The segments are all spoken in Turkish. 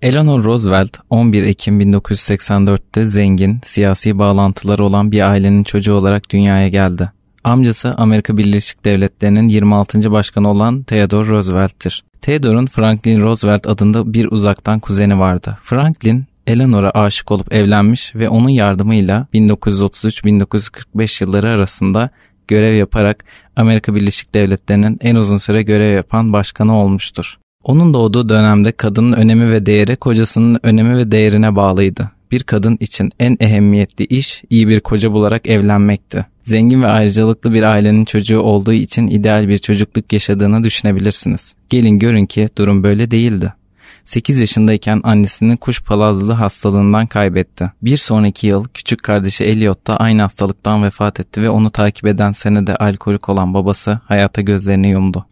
Eleanor Roosevelt 11 Ekim 1984'te zengin, siyasi bağlantıları olan bir ailenin çocuğu olarak dünyaya geldi. Amcası Amerika Birleşik Devletleri'nin 26. başkanı olan Theodore Roosevelt'tir. Theodore'un Franklin Roosevelt adında bir uzaktan kuzeni vardı. Franklin, Eleanor'a aşık olup evlenmiş ve onun yardımıyla 1933-1945 yılları arasında görev yaparak Amerika Birleşik Devletleri'nin en uzun süre görev yapan başkanı olmuştur. Onun doğduğu dönemde kadının önemi ve değeri kocasının önemi ve değerine bağlıydı. Bir kadın için en ehemmiyetli iş iyi bir koca bularak evlenmekti. Zengin ve ayrıcalıklı bir ailenin çocuğu olduğu için ideal bir çocukluk yaşadığını düşünebilirsiniz. Gelin görün ki durum böyle değildi. 8 yaşındayken annesinin kuş palazlı hastalığından kaybetti. Bir sonraki yıl küçük kardeşi Elliot da aynı hastalıktan vefat etti ve onu takip eden senede alkolik olan babası hayata gözlerini yumdu.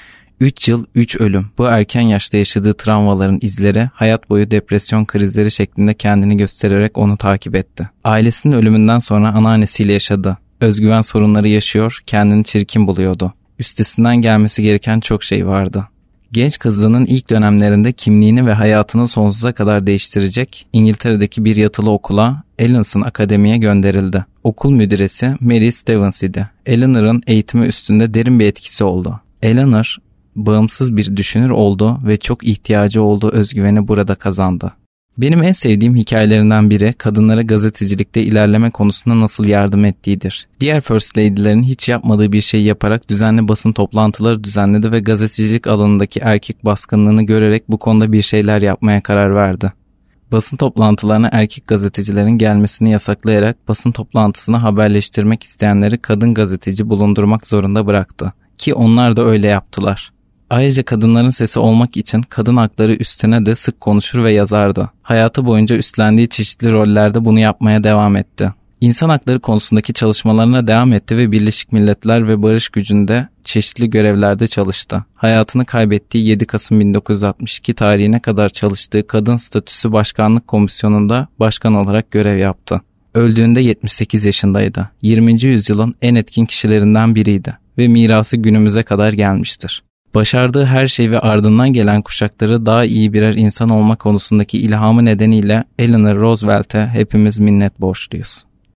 3 yıl 3 ölüm. Bu erken yaşta yaşadığı travmaların izleri hayat boyu depresyon krizleri şeklinde kendini göstererek onu takip etti. Ailesinin ölümünden sonra anneannesiyle yaşadı. Özgüven sorunları yaşıyor, kendini çirkin buluyordu. Üstesinden gelmesi gereken çok şey vardı. Genç kızının ilk dönemlerinde kimliğini ve hayatını sonsuza kadar değiştirecek İngiltere'deki bir yatılı okula, Ellenson Akademi'ye gönderildi. Okul müdüresi Mary Stevens idi. Eleanor'ın eğitimi üstünde derin bir etkisi oldu. Eleanor, bağımsız bir düşünür oldu ve çok ihtiyacı olduğu özgüveni burada kazandı. Benim en sevdiğim hikayelerinden biri kadınlara gazetecilikte ilerleme konusunda nasıl yardım ettiğidir. Diğer First Lady'lerin hiç yapmadığı bir şey yaparak düzenli basın toplantıları düzenledi ve gazetecilik alanındaki erkek baskınlığını görerek bu konuda bir şeyler yapmaya karar verdi. Basın toplantılarına erkek gazetecilerin gelmesini yasaklayarak basın toplantısına haberleştirmek isteyenleri kadın gazeteci bulundurmak zorunda bıraktı. Ki onlar da öyle yaptılar. Ayrıca kadınların sesi olmak için kadın hakları üstüne de sık konuşur ve yazardı. Hayatı boyunca üstlendiği çeşitli rollerde bunu yapmaya devam etti. İnsan hakları konusundaki çalışmalarına devam etti ve Birleşik Milletler ve Barış Gücü'nde çeşitli görevlerde çalıştı. Hayatını kaybettiği 7 Kasım 1962 tarihine kadar çalıştığı Kadın Statüsü Başkanlık Komisyonu'nda başkan olarak görev yaptı. Öldüğünde 78 yaşındaydı. 20. yüzyılın en etkin kişilerinden biriydi ve mirası günümüze kadar gelmiştir. Başardığı her şey ve ardından gelen kuşakları daha iyi birer insan olma konusundaki ilhamı nedeniyle Eleanor Roosevelt'e hepimiz minnet borçluyuz.